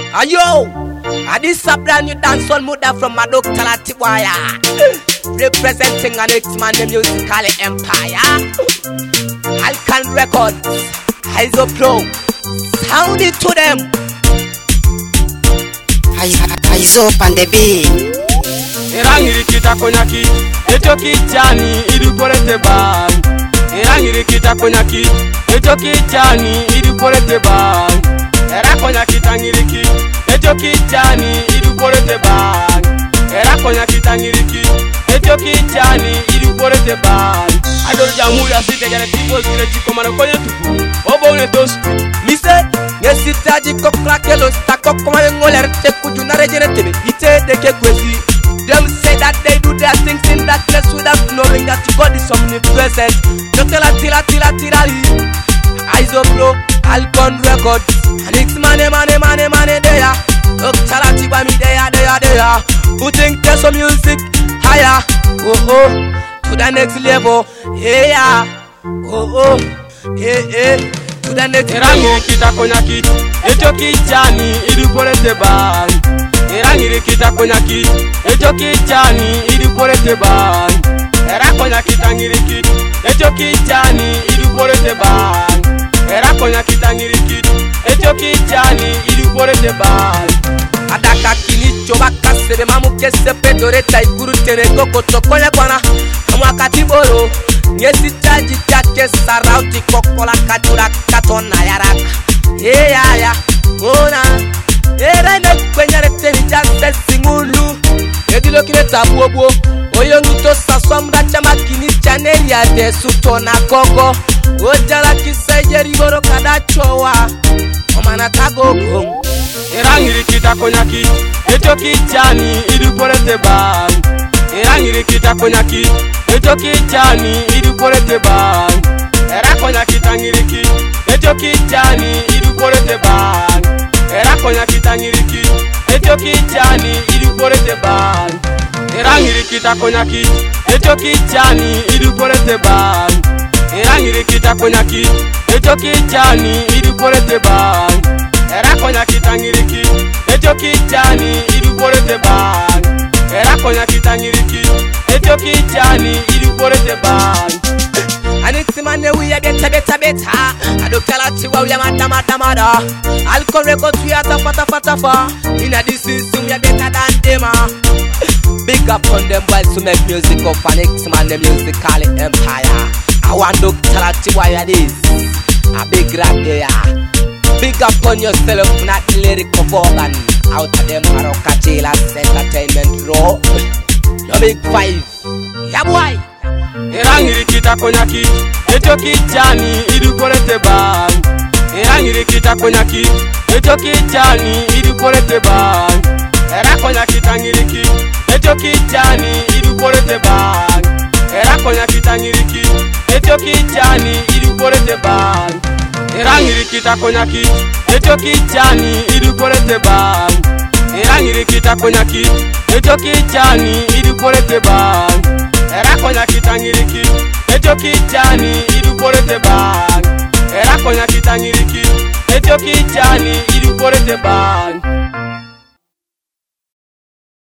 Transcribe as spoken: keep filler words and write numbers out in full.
Ayo, this a brand new dancehall mother from Madok Talatiwaya, representing an X-Man musical empire. Alcan Records, Iso Pro, sound it to them. Iso on the beat. Erangiri kita konyaki, eto kichani iduporete ban. Erangiri kita konyaki, eto kichani iduporete ban. Era konyaki tangiriki, eto kichani iduporete ban. Era konyaki tangiriki, eto kichani iduporete ban. Adoro jamu ya site jare tipo zile chiko mara konye tupu. Obo une tosu. Mise, nesita jiko krakelo stako kwa ngoler te kujuna rejene tebe. Ite deke kwezi. Them say that they do their things in darkness without knowing that God is omnipresent. Jotela tila tila tila li. Iso Pro, Alcan Records. And it's money, money, money, money there. Look, Talatiwa me there, there, there. Who think there's some music higher? Oh oh, to the next level. Yeah, oh oh, yeah yeah. To the next level. Erangiri kita konyaki, eto kichani iduporete ban. Erangiri kita konyaki, eto kichani iduporete ban. Era konyaki tangiriki, eto kichani iduporete ban. Era konyaki tangiriki, eto kichani iduporete ban. Adaka kinicho baka sebe mamu kese pedore taikuru tene koko tokonya kwana Amwaka tiboro, nyesi chaji chake sarauti kokola kajura katona yaraka Hey ya ya, ona Era ine kwenye reteni jase singulu Edilo kine tabuobuo Oyo ngito saswa mracha makini chaneli ya desu tona koko Ojala kise riboro kadachowa Omana tagogo Erangiri kita konyaki, eto kichani iduporete ban. Erangiri kita konyaki, eto kichani iduporete ban. Era konyaki tangiriki, eto kichani iduporete ban. Era konyaki tangiriki, eto kichani iduporete ban. Erangiri kita konyaki, eto kichani iduporete ban. Erangiri kita konyaki, eto kichani iduporete ban. Era konyaki tangiriki, eto kichani iduporete ban. Era konyaki tangiriki, eto kichani iduporete ban. And it's money we are better, better, better. I don't tell you we are mada, mada, mada. Alcan Records we are tafa, tafa, tafa. In a this system we are better than them. Big up on them boys who make music of an X-Man musical empire. I want to tell you why it is. A big rap there. Big up on yourself, not lyrical organ. Out of them Marocachelas Entertainment Raw. Your big five. Yeah boy. Erangiri kita konyaki, eto kichani iduporete ban. Erangiri kita konyaki, eto kichani iduporete ban. Era konyaki tangiriki, eto kichani iduporete ban. Era konyaki tangiriki, eto kichani iduporete ban. Erangiri kita konyaki, eto kichani iduporete ban. Erangiri kita konyaki, eto kichani iduporete ban. Era konyaki tangiriki, eto kichani iduporete ban. Era konyaki tangiriki, eto kichani iduporete ban.